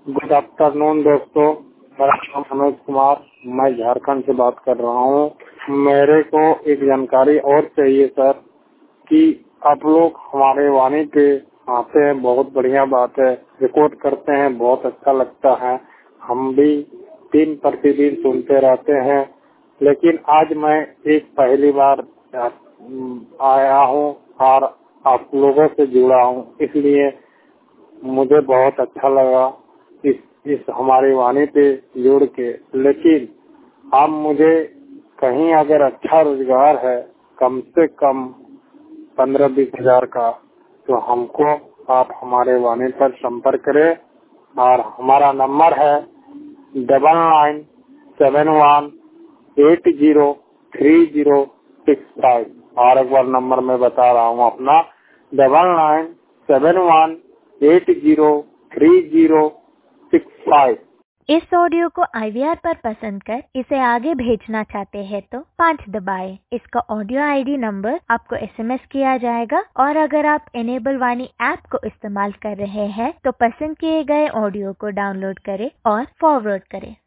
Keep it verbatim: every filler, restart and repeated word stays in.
Good afternoon दोस्तों, मेरा नाम मनोज कुमार, मैं झारखंड से बात कर रहा हूँ। मेरे को एक जानकारी और चाहिए सर कि आप लोग हमारे वाणी पे आते हैं, बहुत बढ़िया बात है, रिकॉर्ड करते हैं, बहुत अच्छा लगता है। हम भी दिन प्रतिदिन सुनते रहते हैं, लेकिन आज मैं एक पहली बार आया हूँ और आप लोगों से जुड़ा हूँ, इसलिए मुझे बहुत अच्छा लगा इस इस हमारी वाणी पे जुड़ के। लेकिन आप मुझे कहीं अगर अच्छा रोजगार है कम से कम पंद्रह बीस हजार का, तो हमको आप हमारे वाणी पर संपर्क करें और हमारा नंबर है double nine seven one eight zero three zero six five. और एक बार नंबर मैं बता रहा हूँ अपना, double nine seven one eight zero three zero six five. इस ऑडियो को आई वी आर पर पसंद कर इसे आगे भेजना चाहते हैं तो पाँच दबाएं। इसका ऑडियो आई डी नंबर आपको एस एम एस किया जाएगा और अगर आप एनेबल वाणी ऐप को इस्तेमाल कर रहे हैं तो पसंद किए गए ऑडियो को डाउनलोड करें और फॉरवर्ड करें।